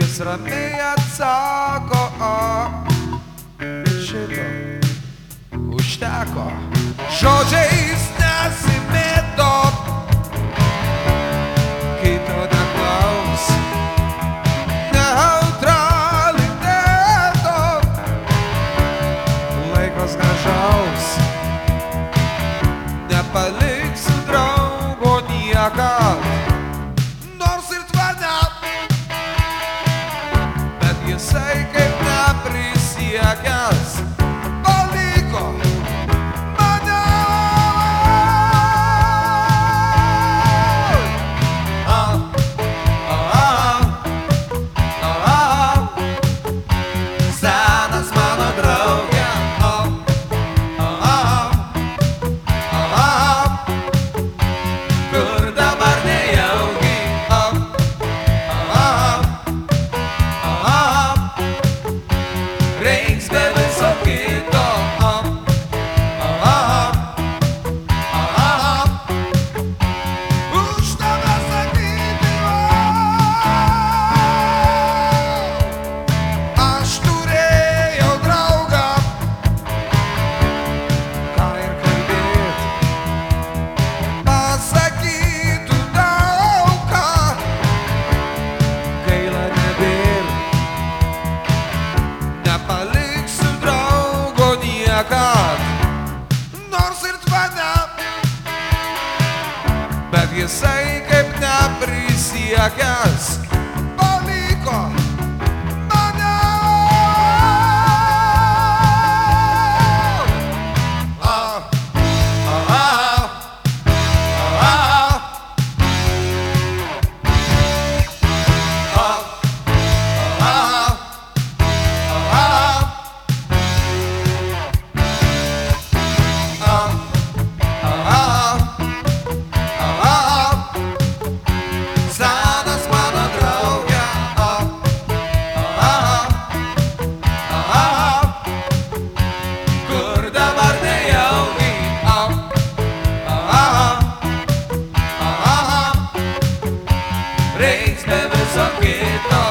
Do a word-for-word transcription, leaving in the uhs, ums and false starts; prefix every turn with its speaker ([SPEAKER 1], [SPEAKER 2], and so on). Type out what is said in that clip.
[SPEAKER 1] jis ramiai atsako, o šito užteko. Žodžiais nesimėto, kito neklaus, neutraliteto, laikos gražaus, nepaliksiu draugo niekad, nors ir tvane, bet jisai kaip neprisiekęs paliko mane. A, a, a, a, senas mano draugė, a, a, a, a, kur dabar nejaugi, a, a, a, reiks be viso kito, a, a, a, už tave sakyti, aš turėjau draugą, ką ir kalbėt, pasakytų daug ką, gaila nebėr, nepaliksiu draugo niekad, nors ir tvane, bet jisai kaip neprisiekęs paliko mane. A, a, a, a, a, a, senas mano draugė, a, a, a, kur dabar nejaugi, a, a, a, reiks be viso kito.